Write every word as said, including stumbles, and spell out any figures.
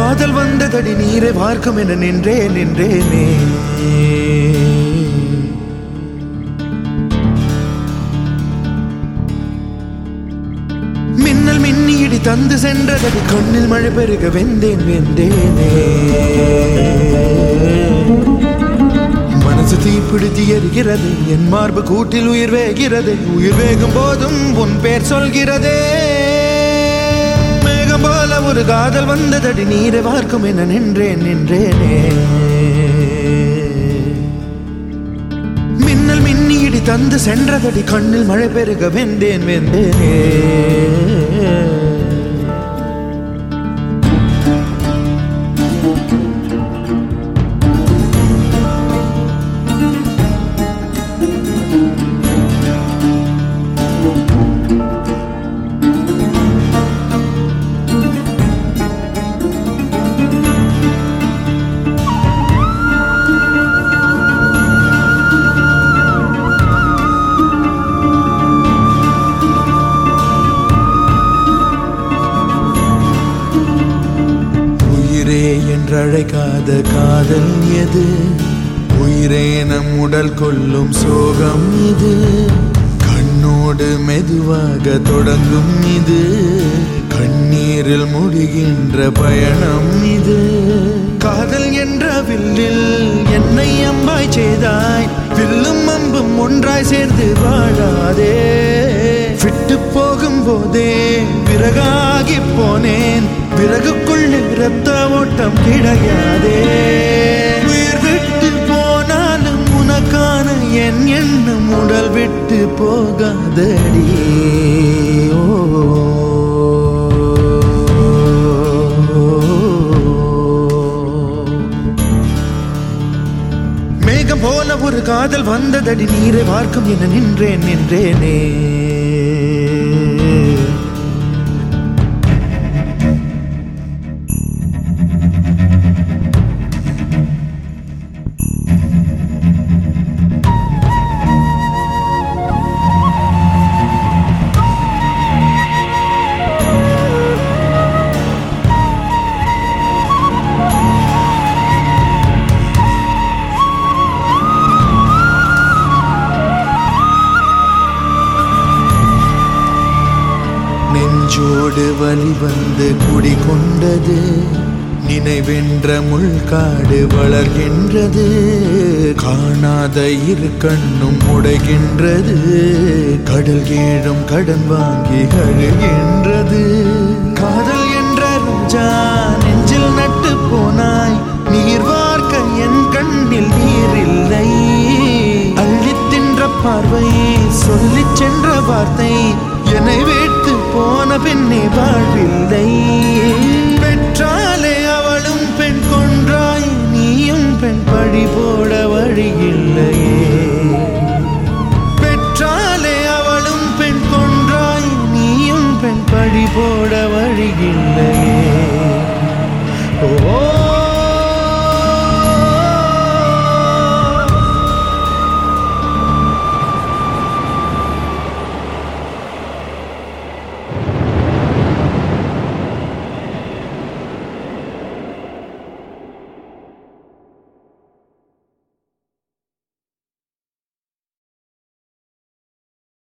காதல் வந்ததடி நீரை பார்க்கும் என நின்றே நின்றேனே. மின்னல் மின்னி இடி தந்து சென்றதடி கண்ணில் மழை பெருக வெந்தேன் வெந்தேனே. மனசு தீப்பிடித்து எரிகிறது, என் மார்பு கூட்டில் உயிர் வேகிறது. உயிர் வேகும் போதும் உன் பேர் சொல்கிறதே. மேகம் போல ஒரு காதல் வந்ததடி நீரை பார்க்கும் என நின்றேன் நின்றேனே. மின்னல் மின்னி இடி தந்து சென்றதடி கண்ணில் மழை பெருக வெந்தேன் வெந்தேனே. என்றழைக்காத காதல் எது? உயிரே நம் உடல் கொள்ளும் சோகம் இது. கண்ணோடு மெதுவாக தொடங்கும் இது, கண்ணீரில் முடிகின்ற பயணம் இது. காதல் என்ற வில்லில் என்னை அம்பாய் செய்தாய், வில்லும் அம்பும் ஒன்றாய் சேர்ந்து வாழாதே. விட்டு போகும் போதே விறகாகி போனேன், விறகுக்குள்ளே இரத்த ஓட்டம் கிடையாதே. உயிர் விட்டு போனாலும் உனக்கான என் எண்ணம் உடல் விட்டு போகாதடி. மேகம் போல ஒரு காதல் வந்ததடி நீரை பார்க்கும் என நின்றேன் நின்றேனே. நெஞ்சோடு வலி வந்து குடிகொண்டது, நினைவென்ற முள்காடு வளர்கின்றது. காணாத இரு கண்ணும் உடைகின்றது, கடல் ஏழும் கடன் வாங்கி அழுகின்றது. காதல் என்ற ரோஜா நெஞ்சில் நட்டு போனாய், நீர் வார்க்க என் கண்ணில் நீர் இல்லை. அள்ளி தின்ற பார்வை சொல்லி சென்ற வார்த்தை என்னை வைத்து போன பெண்ணே வாழ்வில்லை. பெற்றாலே அவளும் பெண் கொன்றாய், நீயும் பெண் பழி போட வழியில்லை.